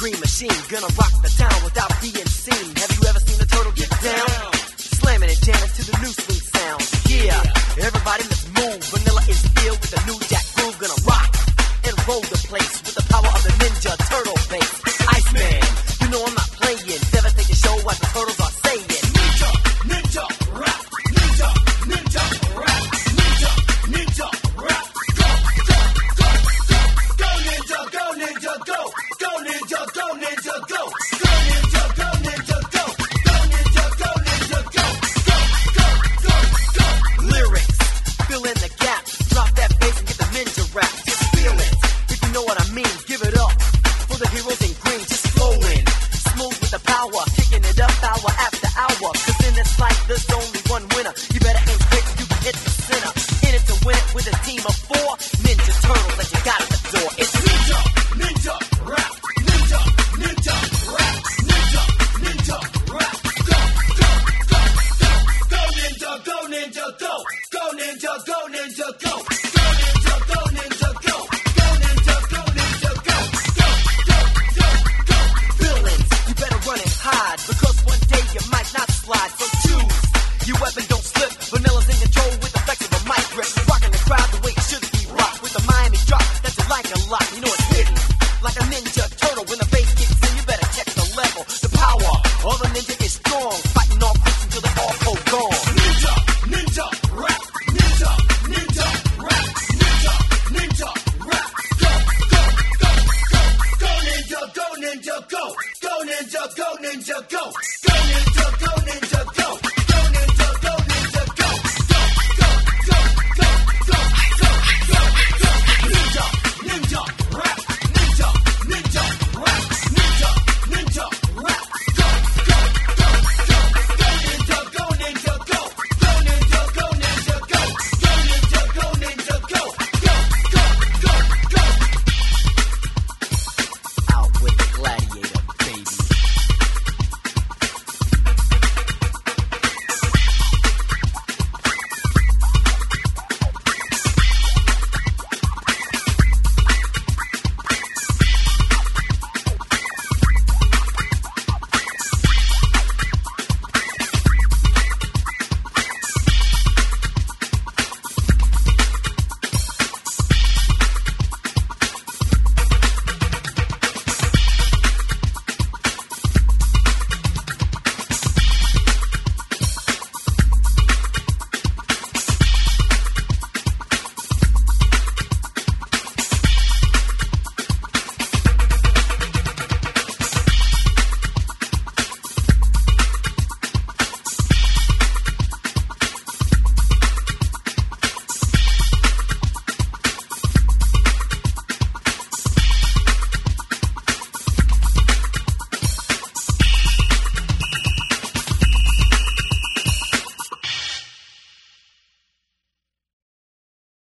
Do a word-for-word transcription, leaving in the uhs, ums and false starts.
Green Machine, gonna rock the town without being seen. Have you ever seen a turtle get down? Slamming and jamming to the new swing sound. Yeah, everybody let's move. Vanilla is filled with the new jack groove. Gonna rock and roll the place with the power of the Ninja Turtle bass. Iceman, you know I'm not playing. Devastating show what the turtles are saying. Ninja, ninja, rap. Ninja, ninja, rap. Ninja, ninja, rap. Go, go, go, go. Go ninja, go ninja, go. Go ninja, go ninja, go. Go ninja, go ninja, go. Go ninja, go ninja, go. Go, go, go, go. Lyrics, fill in the gap. Drop that bass and get the ninja rap. Just feel it, if you know what I mean. Give it up for the heroes in green. Just flowing, smooth with the power. Kicking it up hour after hour. Cause in this life there's only one winner. You better aim quick, you can hit the center. In it to win it with a team of four Ninja Turtles that you got at the door. It's Ninja, Ninja, Rap. Ninja, Ninja, Rap. Ninja, Ninja, Rap. Go, go, go, go. Go Ninja, go Ninja, go. Go Ninja, go Ninja, go.